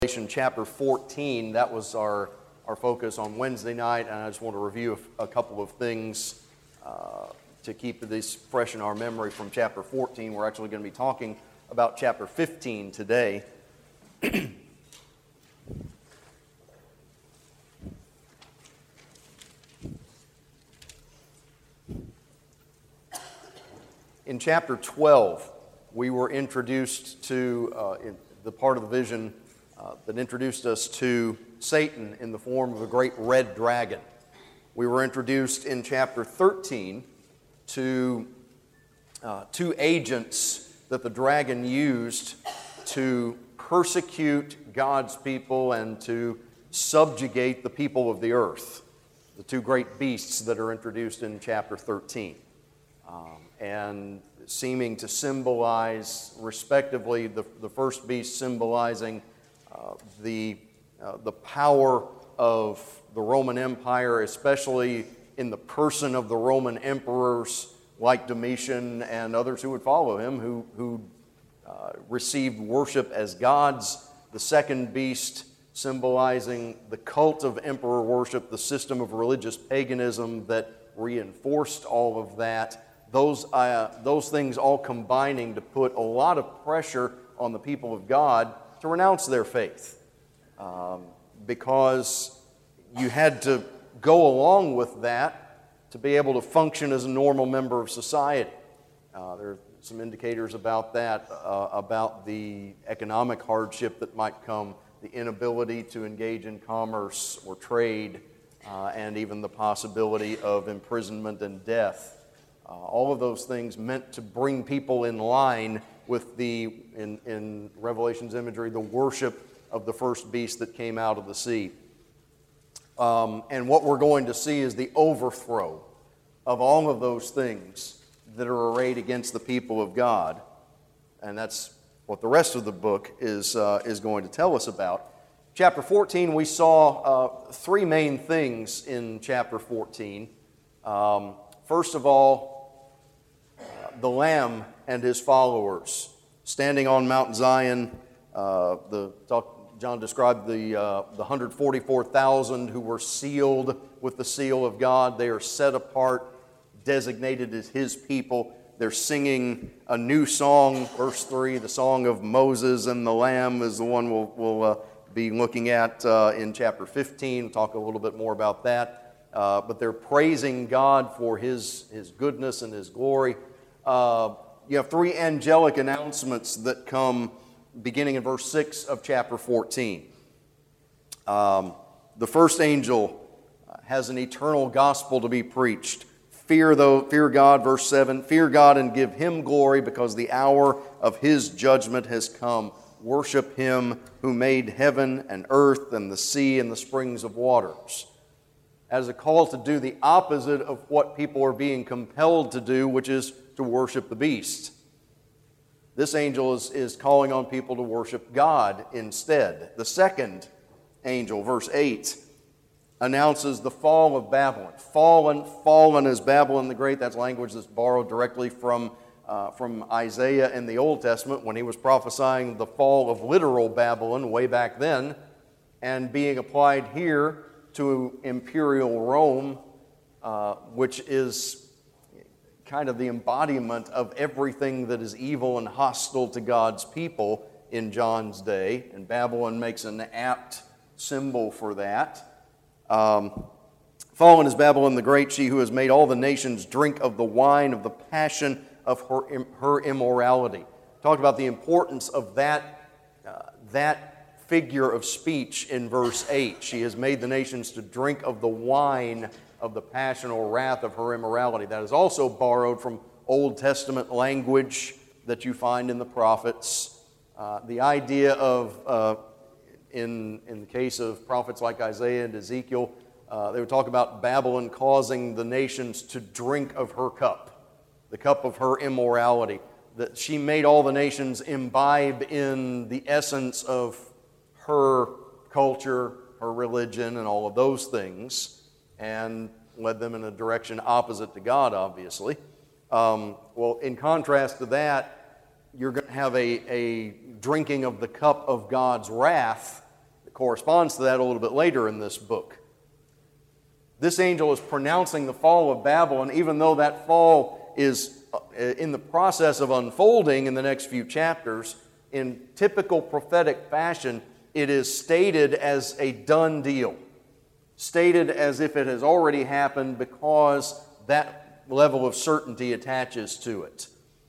Revelation chapter 14. That was our focus on Wednesday night, and I just want to review a couple of things to keep this fresh in our memory from chapter 14. We're actually going to be talking about chapter 15 today. In chapter 12, we were introduced to in the part of the vision that introduced us to Satan in the form of a great red dragon. We were introduced in chapter 13 to two agents that the dragon used to persecute God's people and to subjugate the people of the earth, the two great beasts that are introduced in chapter 13. And seeming to symbolize, respectively, the first beast symbolizing the power of the Roman Empire, especially in the person of the Roman emperors like Domitian and others who would follow him, who received worship as gods. The second beast symbolizing the cult of emperor worship, the system of religious paganism that reinforced all of that. Those things all combining to put a lot of pressure on the people of God to renounce their faith, because you had to go along with that to be able to function as a normal member of society. There are some indicators about that, about the economic hardship that might come, the inability to engage in commerce or trade, and even the possibility of imprisonment and death. All of those things meant to bring people in line with in Revelation's imagery, the worship of the first beast that came out of the sea. And what we're going to see is the overthrow of all of those things that are arrayed against the people of God. And that's what the rest of the book is going to tell us about. Chapter 14, we saw three main things in chapter 14. First of all, the Lamb and his followers standing on Mount Zion. John described the 144,000 who were sealed with the seal of God. They are set apart, designated as his people. They're singing a new song. Verse 3, the song of Moses and the Lamb is the one we'll be looking at in chapter 15. We'll talk a little bit more about that. But they're praising God for his goodness and his glory. You have three angelic announcements that come beginning in verse 6 of chapter 14. The first angel has an eternal gospel to be preached. Fear God, verse 7, fear God and give him glory because the hour of his judgment has come. Worship him who made heaven and earth and the sea and the springs of waters. As a call to do the opposite of what people are being compelled to do, which is to worship the beast. This angel is calling on people to worship God instead. The second angel, verse 8, announces the fall of Babylon. Fallen is Babylon the Great. That's language that's borrowed directly from Isaiah in the Old Testament when he was prophesying the fall of literal Babylon way back then, and being applied here to imperial Rome, which is kind of the embodiment of everything that is evil and hostile to God's people in John's day, and Babylon makes an apt symbol for that. Fallen is Babylon the Great, she who has made all the nations drink of the wine of the passion of her immorality. Talked about the importance of that figure of speech in verse 8. She has made the nations to drink of the wine of the passion or wrath of her immorality. That is also borrowed from Old Testament language that you find in the prophets. The idea of, in the case of prophets like Isaiah and Ezekiel, they would talk about Babylon causing the nations to drink of her cup, the cup of her immorality. That she made all the nations imbibe in the essence of her culture, her religion, and all of those things, and led them in a direction opposite to God, obviously. Well, in contrast to that, you're going to have a drinking of the cup of God's wrath corresponds to that a little bit later in this book. This angel is pronouncing the fall of Babylon, even though that fall is in the process of unfolding in the next few chapters. In typical prophetic fashion, it is stated as a done deal, stated as if it has already happened because that level of certainty attaches to it.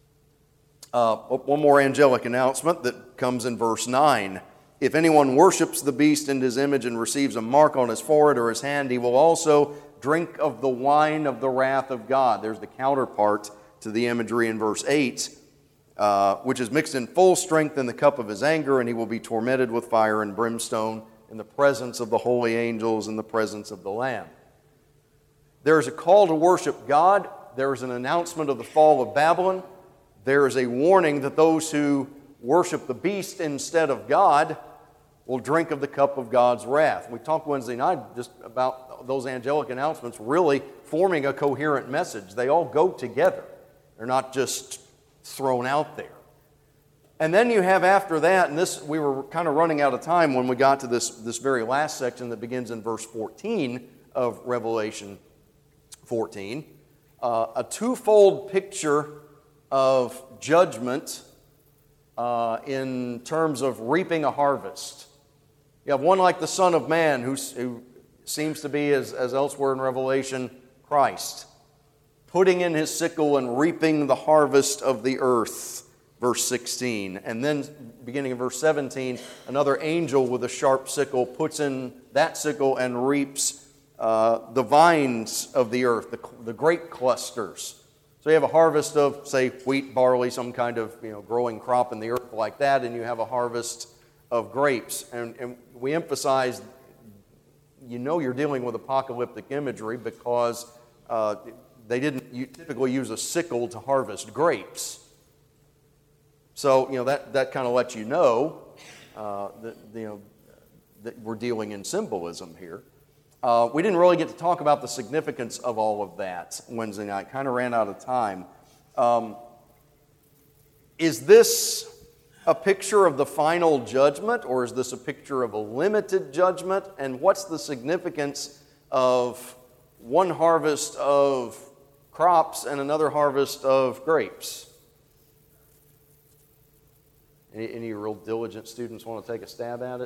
One more angelic announcement that comes in verse 9. If anyone worships the beast and his image and receives a mark on his forehead or his hand, he will also drink of the wine of the wrath of God. There's the counterpart to the imagery in verse 8, which is mixed in full strength in the cup of his anger, and he will be tormented with fire and brimstone in the presence of the holy angels, in the presence of the Lamb. There is a call to worship God. There is an announcement of the fall of Babylon. There is a warning that those who worship the beast instead of God will drink of the cup of God's wrath. We talked Wednesday night just about those angelic announcements really forming a coherent message. They all go together. They're not just thrown out there. And then you have after that, and this we were kind of running out of time when we got to this very last section that begins in verse 14 of Revelation 14, a twofold picture of judgment in terms of reaping a harvest. You have one like the Son of Man who seems to be, as elsewhere in Revelation, Christ, putting in his sickle and reaping the harvest of the earth, verse 16. And then, beginning in verse 17, another angel with a sharp sickle puts in that sickle and reaps the vines of the earth, the grape clusters. So you have a harvest of, say, wheat, barley, some kind of growing crop in the earth like that, and you have a harvest of grapes. And we emphasize, you're dealing with apocalyptic imagery because they didn't typically use a sickle to harvest grapes. So that kind of lets you know that we're dealing in symbolism here. We didn't really get to talk about the significance of all of that Wednesday night. Kind of ran out of time. Is this a picture of the final judgment, or is this a picture of a limited judgment? And what's the significance of one harvest of crops and another harvest of grapes? Any real diligent students want to take a stab at it?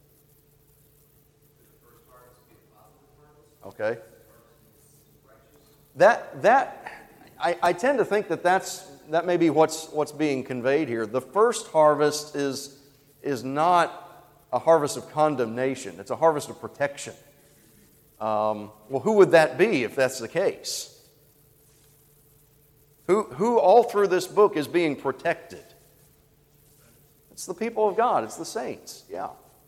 Okay. I tend to think that may be what's being conveyed here. The first harvest is not a harvest of condemnation. It's a harvest of protection. Well, who would that be if that's the case? Who all through this book is being protected? It's the people of God. It's the saints. Yeah.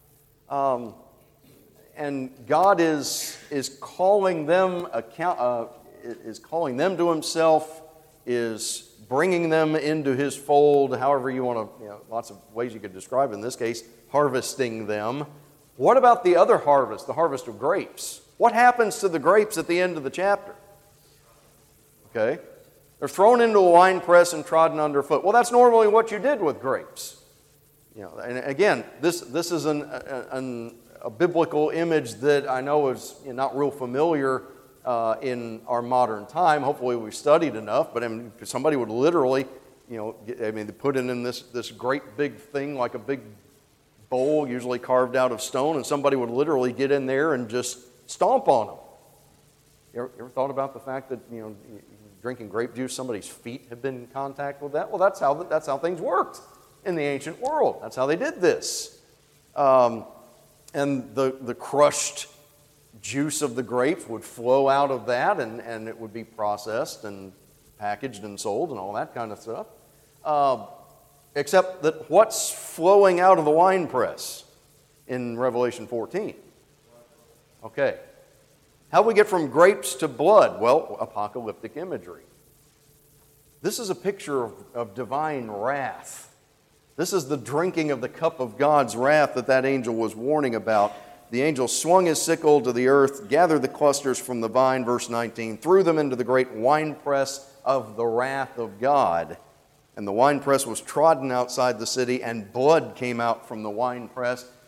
And God is calling them is calling them to Himself, is bringing them into His fold. However you want to, lots of ways you could describe it. In this case, harvesting them. What about the other harvest, the harvest of grapes? What happens to the grapes at the end of the chapter? Okay, they're thrown into a wine press and trodden underfoot. Well, that's normally what you did with grapes. And again, this is a biblical image that I know is not real familiar in our modern time. Hopefully we've studied enough, but somebody would literally, they put it in this great big thing, like a big bowl, usually carved out of stone, and somebody would literally get in there and just stomp on them. You ever thought about the fact that, drinking grape juice, somebody's feet have been in contact with that? Well, that's how things worked in the ancient world. That's how they did this. And the crushed juice of the grapes would flow out of that, and it would be processed and packaged and sold and all that kind of stuff. Except that what's flowing out of the wine press in Revelation 14? Okay. How do we get from grapes to blood? Well, apocalyptic imagery. This is a picture of divine wrath. This is the drinking of the cup of God's wrath that angel was warning about. The angel swung his sickle to the earth, gathered the clusters from the vine, verse 19, threw them into the great winepress of the wrath of God. And the winepress was trodden outside the city, and blood came out from the winepress.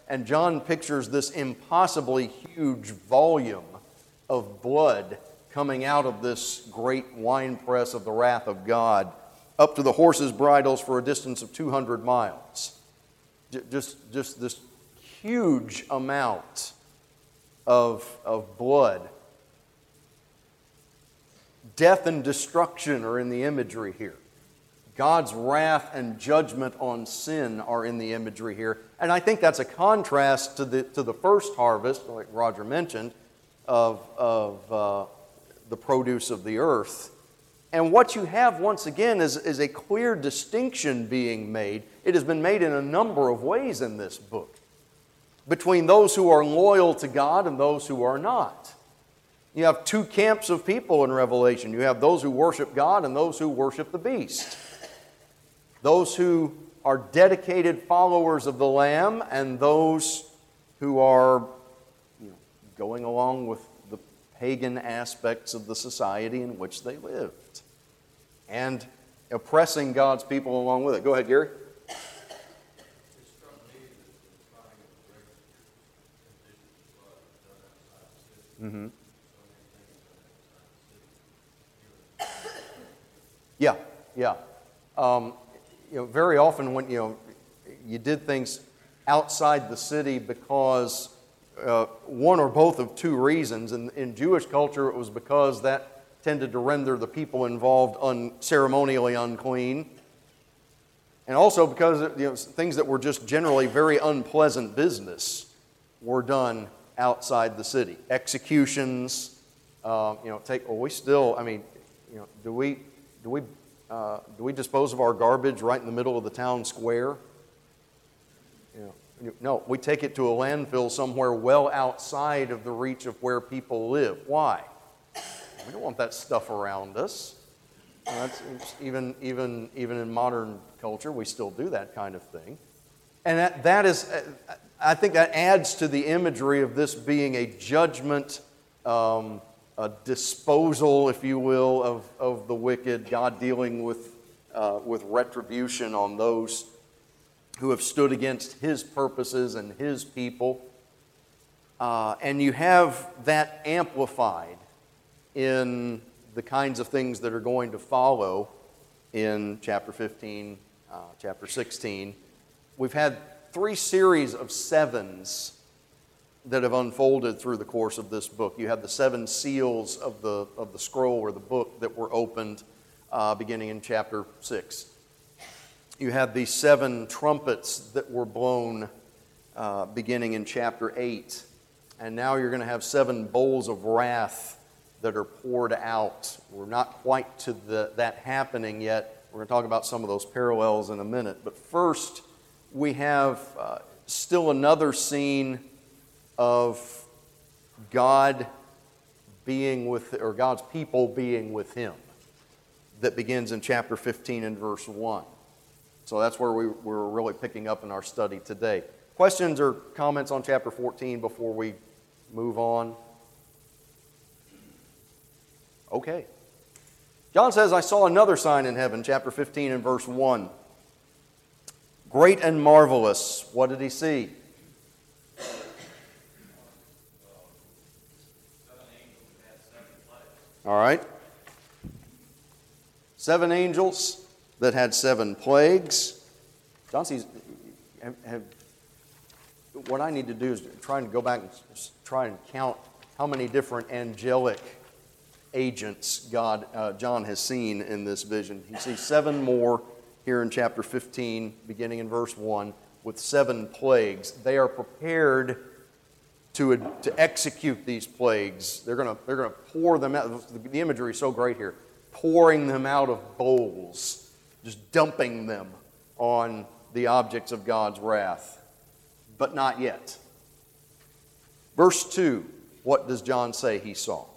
And John pictures this impossibly huge volume of blood coming out of this great winepress of the wrath of God up to the horses' bridles for a distance of 200 miles. Just this huge amount of blood. Death and destruction are in the imagery here. God's wrath and judgment on sin are in the imagery here. And I think that's a contrast to the first harvest, like Roger mentioned, of the produce of the earth. And what you have, once again, is a clear distinction being made. It has been made in a number of ways in this book, between those who are loyal to God and those who are not. You have two camps of people in Revelation. You have those who worship God and those who worship the beast. Those who are dedicated followers of the Lamb and those who are going along with the pagan aspects of the society in which they lived and oppressing God's people along with it. Go ahead, Gary. Mm-hmm. Yeah. Very often when you did things outside the city because one or both of two reasons. In Jewish culture, it was because that tended to render the people involved ceremonially unclean, and also because things that were just generally very unpleasant business were done outside the city. Executions, do we dispose of our garbage right in the middle of the town square? No, we take it to a landfill somewhere well outside of the reach of where people live. Why? We don't want that stuff around us. That's even in modern culture, we still do that kind of thing. And that is, I think that adds to the imagery of this being a judgment, a disposal, if you will, of the wicked, God dealing with retribution on those who have stood against His purposes and His people. And you have that amplified in the kinds of things that are going to follow in chapter 15, chapter 16. We've had 3 series of 7s that have unfolded through the course of this book. You have the 7 seals of the scroll or the book that were opened beginning in chapter 6. You have the 7 trumpets that were blown beginning in chapter 8. And now you're going to have 7 bowls of wrath that are poured out. We're not quite to that happening yet. We're going to talk about some of those parallels in a minute. But first, we have still another scene of God being with, or God's people being with Him, that begins in chapter 15 and verse 1. So that's where we're really picking up in our study today. Questions or comments on chapter 14 before we move on? Okay. John says, I saw another sign in heaven, chapter 15 and verse 1. Great and marvelous. What did he see? All right. 7 angels that had 7 plagues. John sees, what I need to do is try and go back and try and count how many different angelic agents John has seen in this vision. He sees 7 more here in chapter 15, beginning in verse 1, with 7 plagues. They are prepared to execute these plagues. They're going to pour them out. The imagery is so great here. Pouring them out of bowls, just dumping them on the objects of God's wrath. But not yet. Verse 2, what does John say he saw?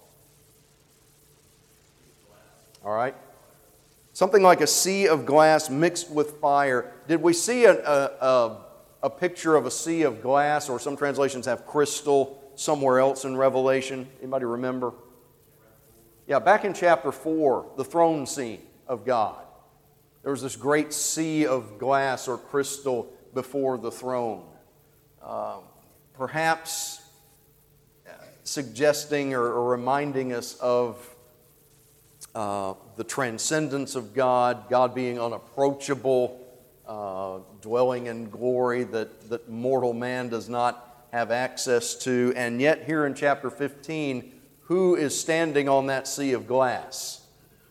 All right. Something like a sea of glass mixed with fire. Did we see a picture of a sea of glass, or some translations have crystal somewhere else in Revelation? Anybody remember? Yeah, back in chapter 4, the throne scene of God. There was this great sea of glass or crystal before the throne. perhaps suggesting or reminding us of the transcendence of God, God being unapproachable, dwelling in glory that mortal man does not have access to. And yet here in chapter 15, who is standing on that sea of glass?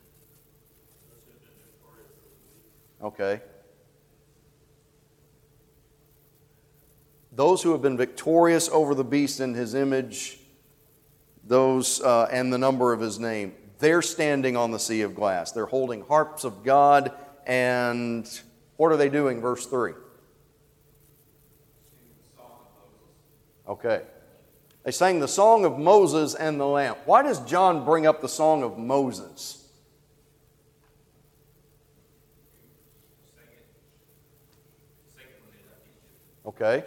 Okay. Those who have been victorious over the beast in his image, those and the number of his name, they're standing on the sea of glass. They're holding harps of God, and what are they doing? Verse 3. Okay. They sang the song of Moses and the Lamb. Why does John bring up the song of Moses? Okay.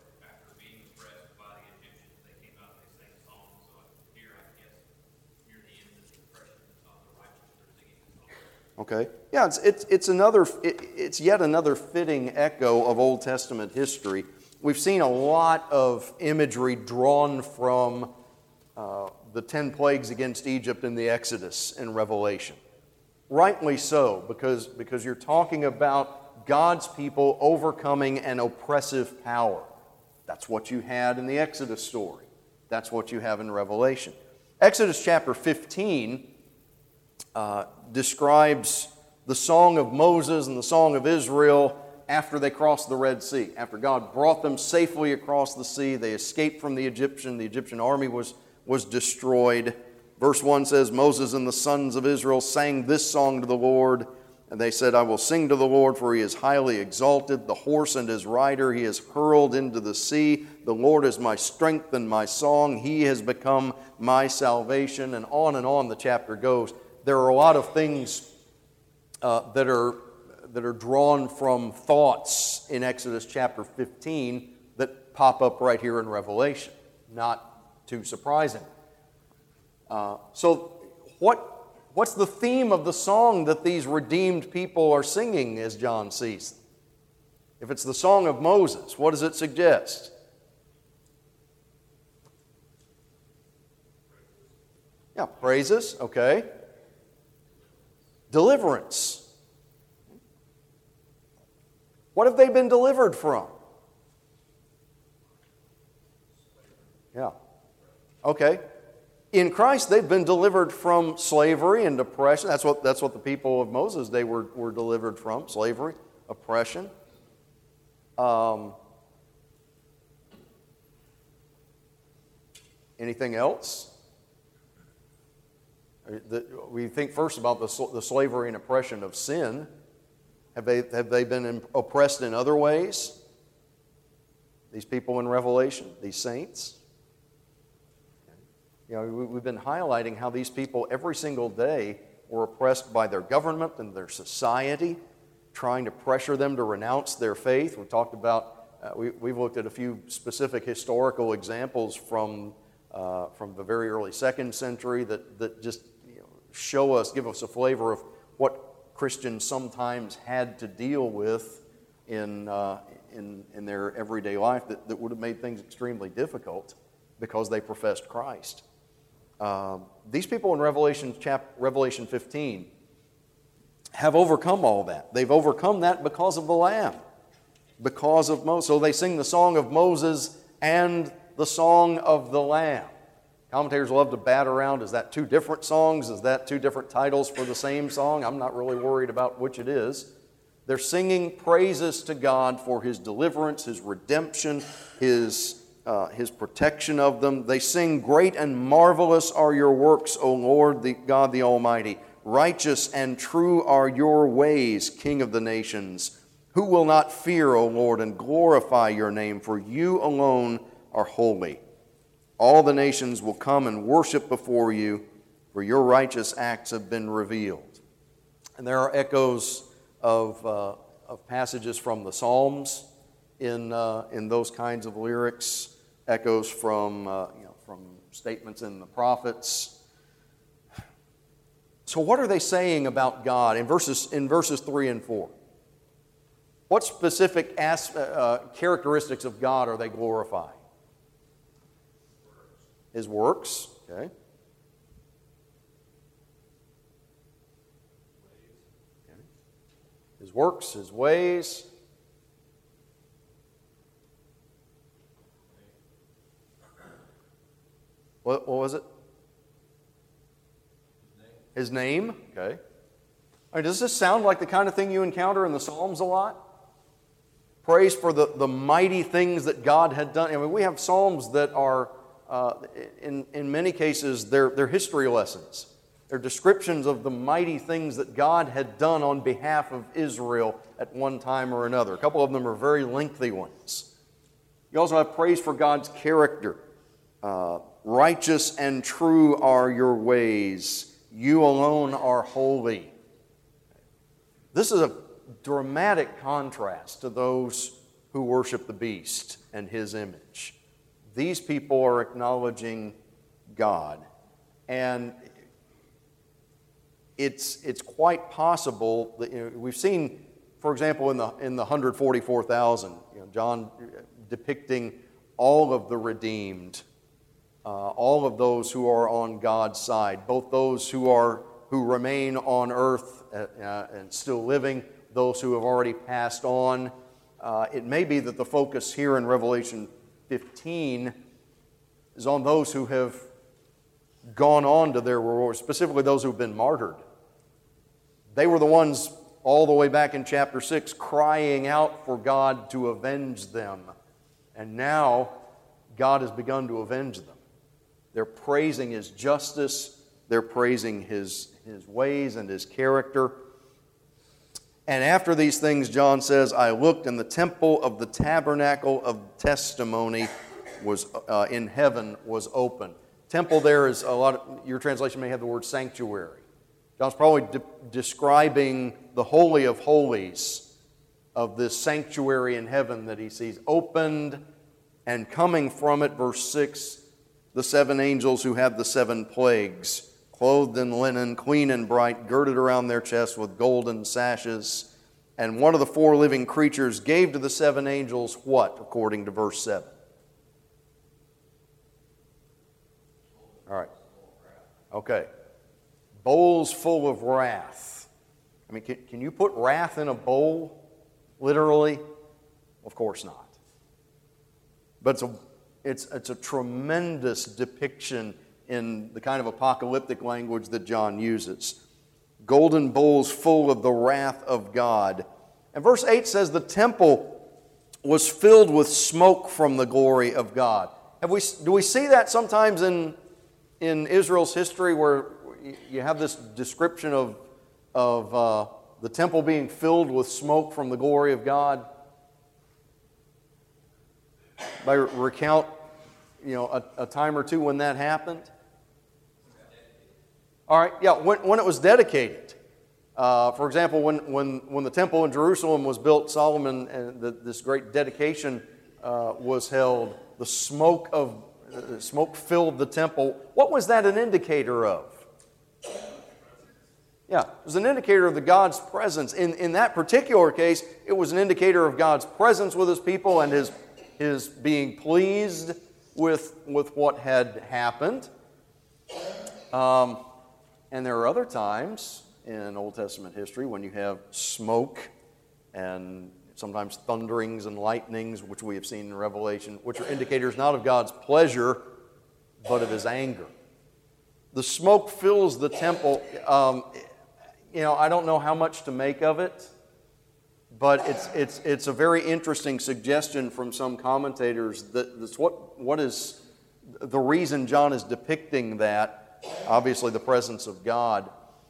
Okay. Yeah, it's yet another fitting echo of Old Testament history. We've seen a lot of imagery drawn from the 10 plagues against Egypt in the Exodus in Revelation. Rightly so, because you're talking about God's people overcoming an oppressive power. That's what you had in the Exodus story. That's what you have in Revelation. Exodus chapter 15 describes the song of Moses and the song of Israel after they crossed the Red Sea. After God brought them safely across the sea, they escaped from the Egyptian army was destroyed. Verse 1 says, Moses and the sons of Israel sang this song to the Lord, and they said, I will sing to the Lord, for he is highly exalted. The horse and his rider he has hurled into the sea. The Lord is my strength and my song. He has become my salvation. And on the chapter goes. There are a lot of things that are drawn from thoughts in Exodus chapter 15 that pop up right here in Revelation. Not too surprising. So what's the theme of the song that these redeemed people are singing as John sees them? If it's the song of Moses, what does it suggest? Yeah, praises, okay. Deliverance. What have they been delivered from? Yeah. Okay. In Christ, they've been delivered from slavery and oppression. That's what the people of Moses, they were delivered from, slavery, oppression. Anything else? We think first about the slavery and oppression of sin. Have they been oppressed in other ways? These people in Revelation, these saints? You know, we've been highlighting how these people every single day were oppressed by their government and their society, trying to pressure them to renounce their faith. We talked about, we've looked at a few specific historical examples from the very early 2nd century that just give us a flavor of what Christians sometimes had to deal with in their everyday life that would have made things extremely difficult because they professed Christ. These people in Revelation 15 have overcome all that. They've overcome that because of the Lamb, because of Moses. So they sing the song of Moses and the song of the Lamb. Commentators love to bat around, is that two different songs? Is that two different titles for the same song? I'm not really worried about which it is. They're singing praises to God for His deliverance, His redemption, His protection of them. They sing, great and marvelous are your works, O Lord, God the Almighty. Righteous and true are your ways, King of the nations. Who will not fear, O Lord, and glorify your name? For you alone are holy. All the nations will come and worship before you, for your righteous acts have been revealed. And there are echoes of passages from the Psalms in those kinds of lyrics, echoes from statements in the prophets. So what are they saying about God in verses 3 and 4? What specific characteristics of God are they glorifying? His works, okay. His works, His ways. What was it? His name, okay. All right, does this sound like the kind of thing you encounter in the Psalms a lot? Praise for the mighty things that God had done. I mean, we have Psalms that are, in many cases, they're history lessons. They're descriptions of the mighty things that God had done on behalf of Israel at one time or another. A couple of them are very lengthy ones. You also have praise for God's character. Righteous and true are your ways. You alone are holy. This is a dramatic contrast to those who worship the beast and his image. These people are acknowledging God. And it's quite possible that, we've seen, for example, in the 144,000, John depicting all of the redeemed, all of those who are on God's side, both those who remain on earth and still living, those who have already passed on. It may be that the focus here in Revelation 15 is on those who have gone on to their reward, specifically those who have been martyred. They were the ones all the way back in chapter 6 crying out for God to avenge them. And now God has begun to avenge them. They're praising His justice. They're praising His ways and His character. And after these things, John says, I looked, and the temple of the tabernacle of testimony was in heaven was open. Temple there is your translation may have the word sanctuary. John's probably describing the Holy of Holies of this sanctuary in heaven that he sees opened, and coming from it, verse 6, the 7 angels who have the 7 plagues, clothed in linen, clean and bright, girded around their chests with golden sashes. And one of the 4 living creatures gave to the 7 angels what, according to verse 7? All right. Okay. Bowls full of wrath. I mean, can you put wrath in a bowl, literally? Of course not. But it's a tremendous depiction in the kind of apocalyptic language that John uses. Golden bowls full of the wrath of God. And verse 8 says the temple was filled with smoke from the glory of God. Do we see that sometimes in Israel's history, where you have this description of the temple being filled with smoke from the glory of God? By recount, a time or two when that happened. All right, yeah, when it was dedicated. For example, when the temple in Jerusalem was built, Solomon, and this great dedication was held, the smoke filled the temple. What was that an indicator of? Yeah, it was an indicator of God's presence. In that particular case, it was an indicator of God's presence with His people and His being pleased with what had happened. And there are other times in Old Testament history when you have smoke and sometimes thunderings and lightnings, which we have seen in Revelation, which are indicators not of God's pleasure, but of His anger. The smoke fills the temple. I don't know how much to make of it, but it's a very interesting suggestion from some commentators that's what is the reason John is depicting that. Obviously, the presence of God,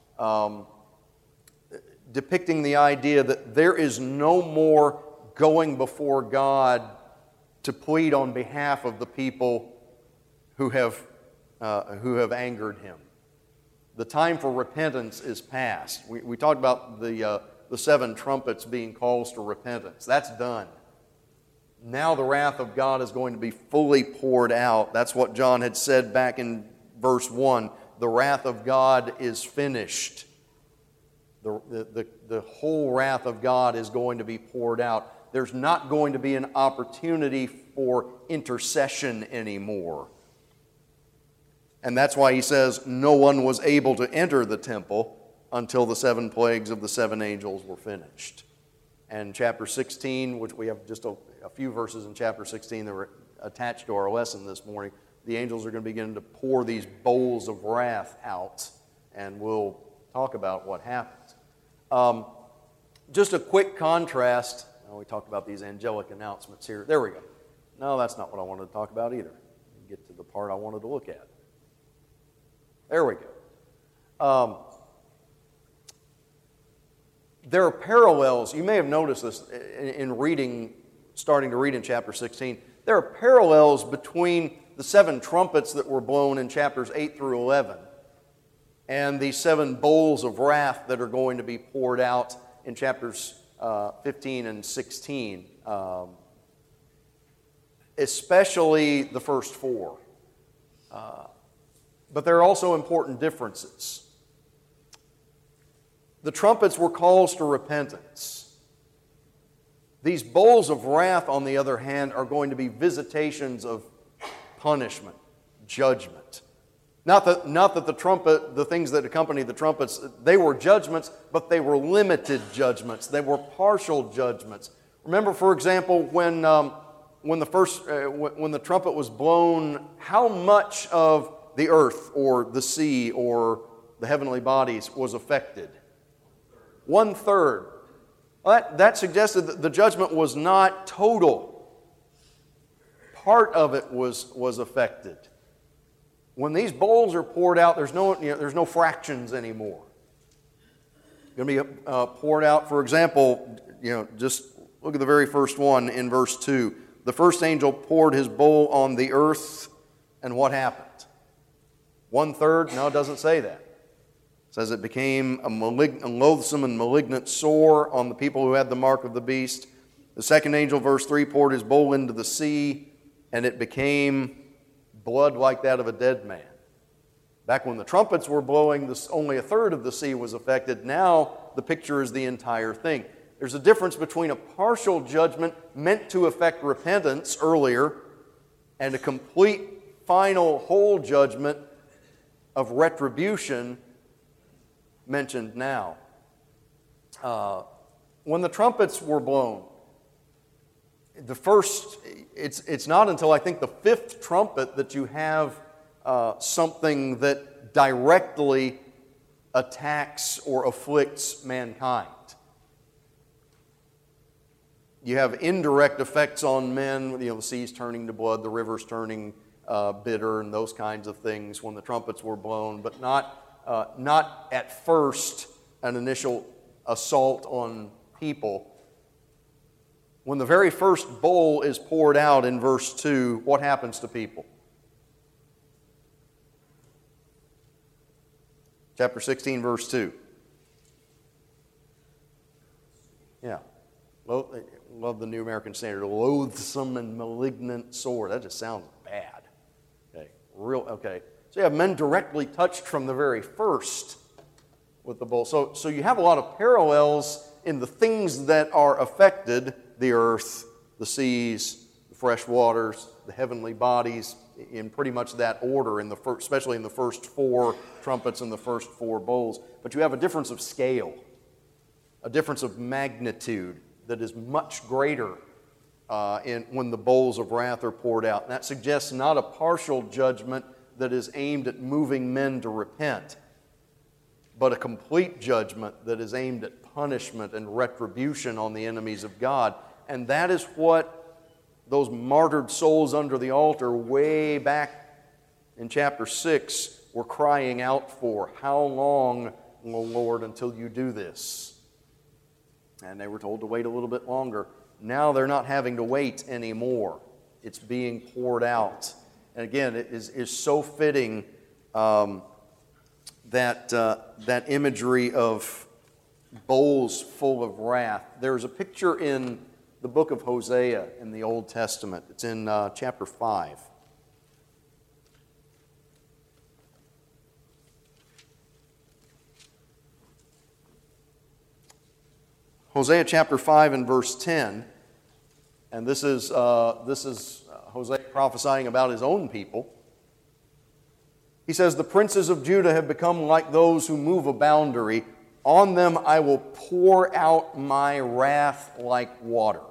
depicting the idea that there is no more going before God to plead on behalf of the people who have angered Him. The time for repentance is past. We talked about the 7 trumpets being calls to repentance. That's done. Now the wrath of God is going to be fully poured out. That's what John had said back in verse 1. The wrath of God is finished. The whole wrath of God is going to be poured out. There's not going to be an opportunity for intercession anymore. And that's why he says no one was able to enter the temple until the 7 plagues of the 7 angels were finished. And chapter 16, which we have just a few verses in chapter 16 that were attached to our lesson this morning, the angels are going to begin to pour these bowls of wrath out, and we'll talk about what happens. Just a quick contrast. We talked about these angelic announcements here. There we go. No, that's not what I wanted to talk about either. Get to the part I wanted to look at. There we go. There are parallels. You may have noticed this in reading, starting to read in chapter 16. There are parallels between the 7 trumpets that were blown in chapters 8 through 11 and the 7 bowls of wrath that are going to be poured out in chapters 15 and 16, especially the first 4. But there are also important differences. The trumpets were calls to repentance. These bowls of wrath, on the other hand, are going to be visitations of punishment, judgment. Not that the things that accompany the trumpets, they were judgments, but they were limited judgments. They were partial judgments. Remember, for example, when the trumpet was blown, how much of the earth or the sea or the heavenly bodies was affected? 1/3. That suggested that the judgment was not total. Part of it was affected. When these bowls are poured out, there's no fractions anymore. Going to be poured out. For example, just look at the very first one in verse 2. The first angel poured his bowl on the earth, and what happened? 1/3? No, it doesn't say that. It says it became a loathsome and malignant sore on the people who had the mark of the beast. The second angel, verse 3, poured his bowl into the sea, and it became blood like that of a dead man. Back when the trumpets were blowing, only 1/3 of the sea was affected. Now the picture is the entire thing. There's a difference between a partial judgment meant to affect repentance earlier and a complete, final, whole judgment of retribution mentioned now. When the trumpets were blown, it's not until I think the 5th trumpet that you have something that directly attacks or afflicts mankind. You have indirect effects on men, the seas turning to blood, the rivers turning bitter, and those kinds of things when the trumpets were blown, but not at first an initial assault on people. When the very first bowl is poured out in verse 2, what happens to people? Chapter 16, verse 2. Yeah. Love the New American Standard. Loathsome and malignant sore. That just sounds bad. Okay. So you have men directly touched from the very first with the bowl. So you have a lot of parallels in the things that are affected: the earth, the seas, the fresh waters, the heavenly bodies, in pretty much that order, especially in the first 4 trumpets and the first 4 bowls. But you have a difference of scale, a difference of magnitude that is much greater when the bowls of wrath are poured out. And that suggests not a partial judgment that is aimed at moving men to repent, but a complete judgment that is aimed at punishment and retribution on the enemies of God. And that is what those martyred souls under the altar way back in chapter 6 were crying out for. How long, O Lord, until you do this? And they were told to wait a little bit longer. Now they're not having to wait anymore. It's being poured out. And again, it is so fitting that imagery of bowls full of wrath. There's a picture in the book of Hosea in the Old Testament. It's in chapter 5. Hosea chapter 5 and verse 10, and this is Hosea prophesying about his own people. He says, "The princes of Judah have become like those who move a boundary. On them I will pour out my wrath like water."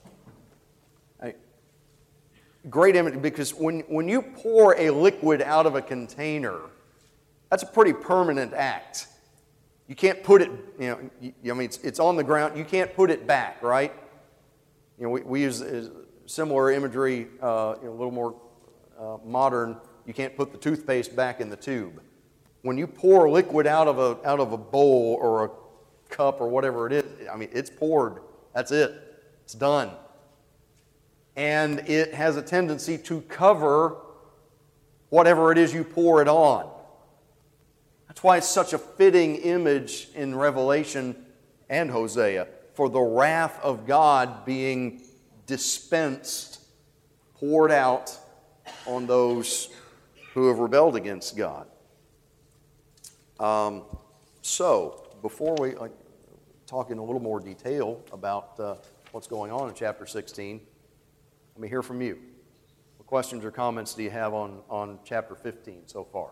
Great image, because when you pour a liquid out of a container, that's a pretty permanent act. You can't put it, it's on the ground. You can't put it back, right? We use similar imagery, a little more modern. You can't put the toothpaste back in the tube. When you pour liquid out of a bowl or a cup or whatever it is, it's poured. That's it. It's done. And it has a tendency to cover whatever it is you pour it on. That's why it's such a fitting image in Revelation and Hosea for the wrath of God being dispensed, poured out on those who have rebelled against God. So, before we talk in a little more detail about what's going on in chapter 16, let me hear from you. What questions or comments do you have on chapter 15 so far?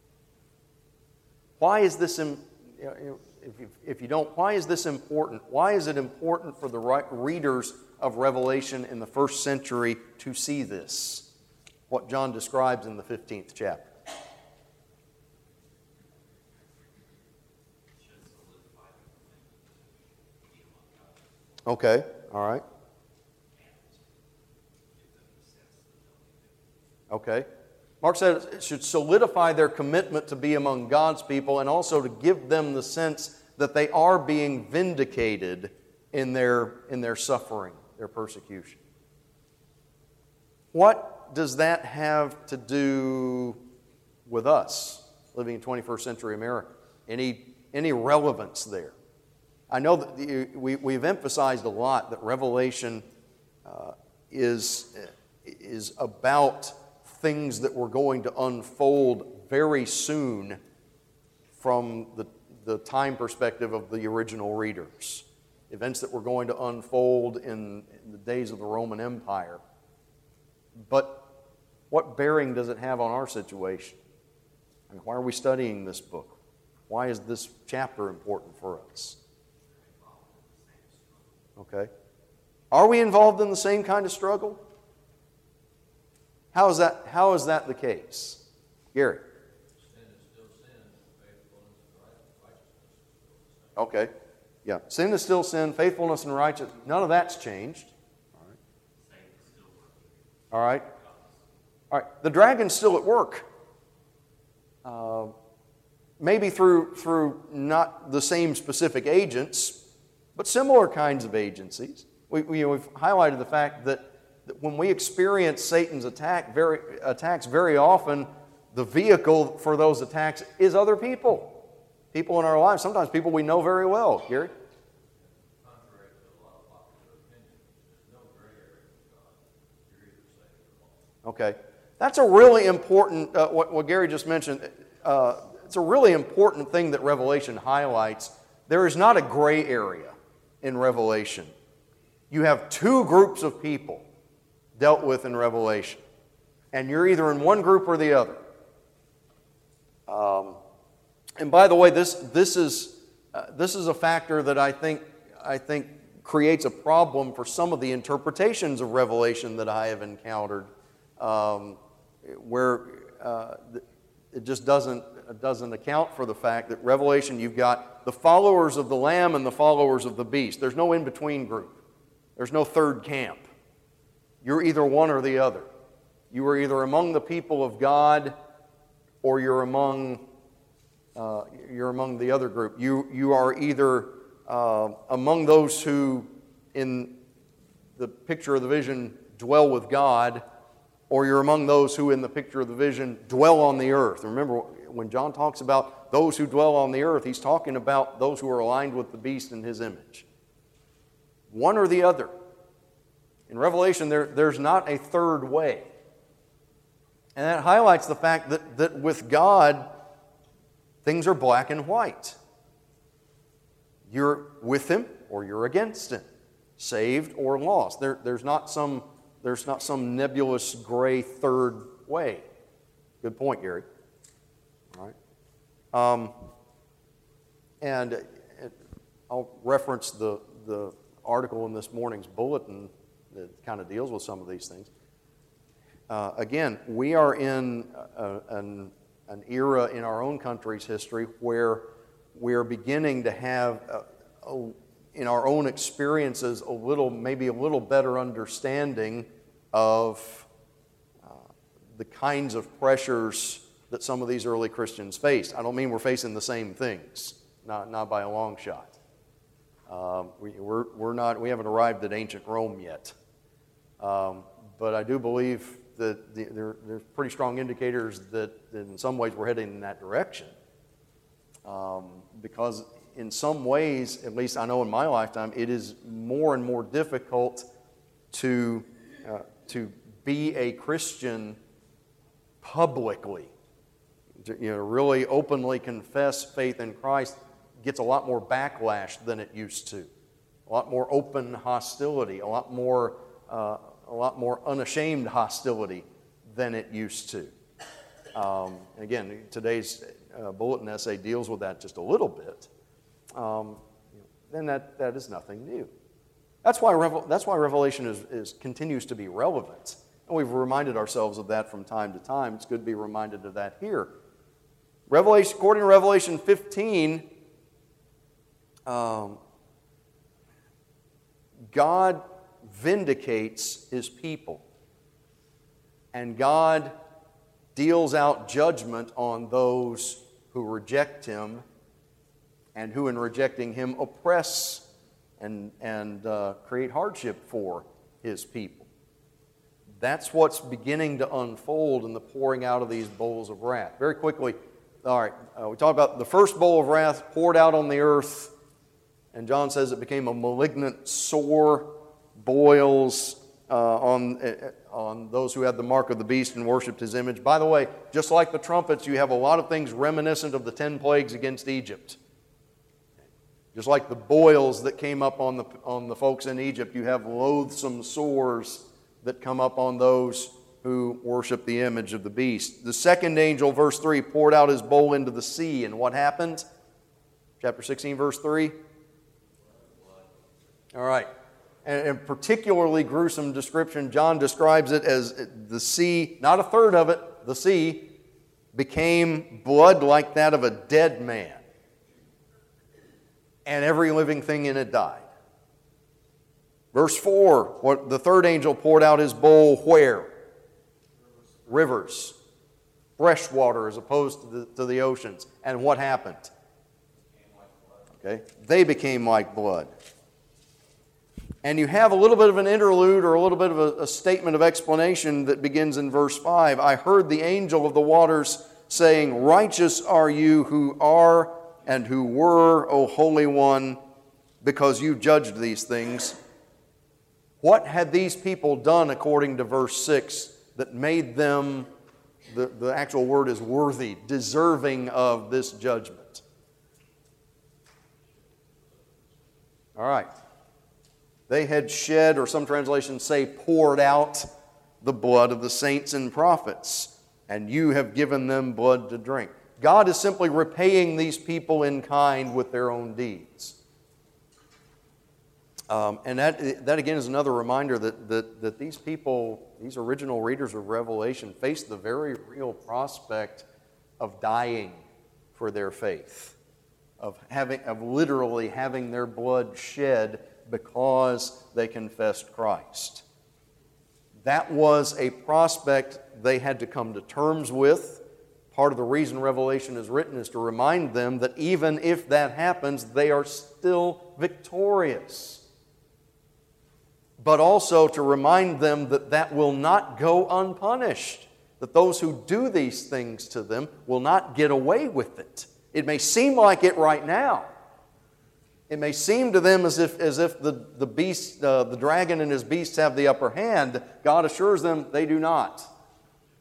Why is this, if you don't, why is this important? Why is it important for the readers of Revelation in the first century to see this? What John describes in the 15th chapter. Okay, all right. Okay. Mark said it should solidify their commitment to be among God's people and also to give them the sense that they are being vindicated in their suffering, their persecution. What does that have to do with us living in 21st century America? Any relevance there? I know that we've emphasized a lot that Revelation is about things that were going to unfold very soon from the time perspective of the original readers. Events that were going to unfold in the days of the Roman Empire. But what bearing does it have on our situation? Why are we studying this book? Why is this chapter important for us? Okay. Are we involved in the same kind of struggle? How is that the case? Gary? Sin is still sin, faithfulness and righteousness is still the same. Okay. Yeah. Sin is still sin, faithfulness and righteousness. None of that's changed. All right. All right. All right. The dragon's still at work. Maybe through not the same specific agents, but similar kinds of agencies. We've highlighted the fact that when we experience Satan's attacks very often, the vehicle for those attacks is other people. People in our lives, sometimes people we know very well. Gary? Contrary to a lot of popular opinion, there's no gray area with God. You're either saved or lost. Okay. That's a really important, what Gary just mentioned, it's a really important thing that Revelation highlights. There is not a gray area in Revelation. You have two groups of people dealt with in Revelation. And you're either in one group or the other. And by the way, this is a factor that I think creates a problem for some of the interpretations of Revelation that I have encountered, where it just doesn't account for the fact that Revelation, you've got the followers of the Lamb and the followers of the beast. There's no in-between group. There's no third camp. You're either one or the other. You are either among the people of God or you're among the other group. You are either among those who, in the picture of the vision, dwell with God, or you're among those who, in the picture of the vision, dwell on the earth. Remember, when John talks about those who dwell on the earth, he's talking about those who are aligned with the beast in his image. One or the other. In Revelation, there's not a third way. And that highlights the fact that with God, things are black and white. You're with Him or you're against Him, saved or lost. There's not some nebulous gray third way. Good point, Gary. All right. And I'll reference the article in this morning's bulletin that kind of deals with some of these things. Again, we are in an era in our own country's history where we are beginning to have, in our own experiences, maybe a little better understanding of the kinds of pressures that some of these early Christians faced. I don't mean we're facing the same things, not by a long shot. We haven't arrived at ancient Rome yet, but I do believe that there's pretty strong indicators that in some ways we're heading in that direction. Because in some ways, at least I know in my lifetime, it is more and more difficult to be a Christian publicly. To, really openly confess faith in Christ gets a lot more backlash than it used to. A lot more open hostility, a lot more unashamed hostility than it used to. Again, today's bulletin essay deals with that just a little bit. Then that is nothing new. That's why Revelation continues to be relevant. And we've reminded ourselves of that from time to time. It's good to be reminded of that here. According to Revelation 15, God vindicates His people. And God deals out judgment on those who reject Him and who in rejecting Him oppress and create hardship for His people. That's what's beginning to unfold in the pouring out of these bowls of wrath. Very quickly, all right, we talked about the first bowl of wrath poured out on the earth, and John says it became a malignant sore, boils on those who had the mark of the beast and worshipped his image. By the way, just like the trumpets, you have a lot of things reminiscent of the 10 plagues against Egypt. Just like the boils that came up on the folks in Egypt, you have loathsome sores that come up on those who worship the image of the beast. The second angel, verse 3, poured out his bowl into the sea. And what happened? Chapter 16, verse 3. All right. And particularly gruesome description, John describes it as the sea, not a third of it, the sea, became blood like that of a dead man. And every living thing in it died. Verse 4, the third angel poured out his bowl where? Rivers. Fresh water as opposed to the oceans. And what happened? Okay, they became like blood. And you have a little bit of an interlude or a little bit of a statement of explanation that begins in verse 5. I heard the angel of the waters saying, righteous are you who are and who were, O Holy One, because you judged these things. What had these people done according to verse 6 that made them, the actual word is worthy, deserving of this judgment? All right. They had shed, or some translations say poured out, the blood of the saints and prophets, and you have given them blood to drink. God is simply repaying these people in kind with their own deeds. And that again is another reminder that these people, these original readers of Revelation, faced the very real prospect of dying for their faith, of literally having their blood shed because they confessed Christ. That was a prospect they had to come to terms with. Part of the reason Revelation is written is to remind them that even if that happens, they are still victorious. But also to remind them that that will not go unpunished, that those who do these things to them will not get away with it. It may seem like it right now. It may seem to them as if the beast, the dragon and his beasts have the upper hand. God assures them they do not.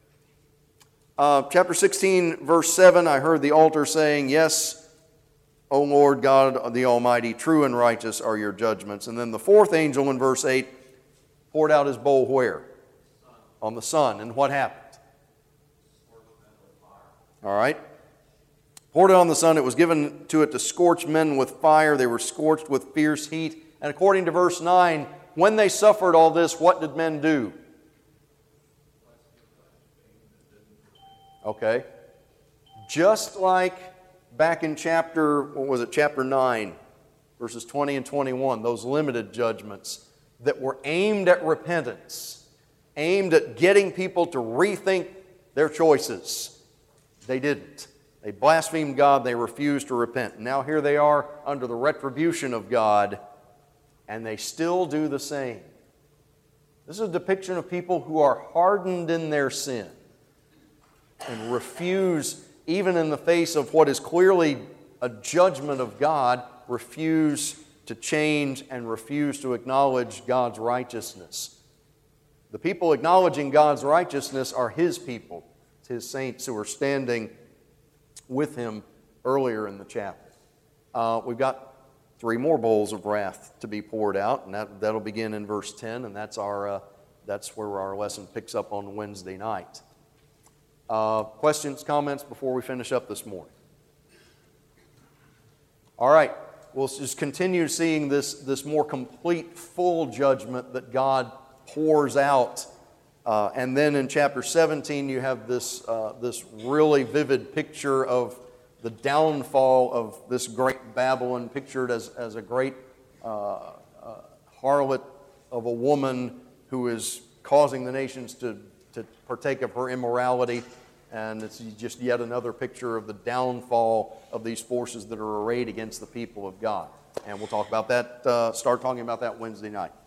Chapter 16, verse 7, I heard the altar saying, yes, O Lord God the Almighty, true and righteous are your judgments. And then the fourth angel in verse 8 poured out his bowl where? On the sun. And what happened? All right. Poured it on the sun. It was given to it to scorch men with fire. They were scorched with fierce heat. And according to verse 9, when they suffered all this, what did men do? Okay. Just like back in chapter 9, verses 20 and 21, those limited judgments that were aimed at repentance, aimed at getting people to rethink their choices. They didn't. They blasphemed God. They refused to repent. Now here they are under the retribution of God, and they still do the same. This is a depiction of people who are hardened in their sin and refuse, even in the face of what is clearly a judgment of God, refuse to change and refuse to acknowledge God's righteousness. The people acknowledging God's righteousness are His people, His saints who are standing with Him earlier in the chapter. We've got 3 more bowls of wrath to be poured out, and that'll begin in verse 10, and that's where our lesson picks up on Wednesday night. Questions, comments before we finish up this morning? All right, we'll just continue seeing this more complete, full judgment that God pours out. And then in chapter 17, you have this really vivid picture of the downfall of this great Babylon, pictured as a great harlot of a woman who is causing the nations to partake of her immorality. And it's just yet another picture of the downfall of these forces that are arrayed against the people of God. And we'll talk about that, start talking about that Wednesday night.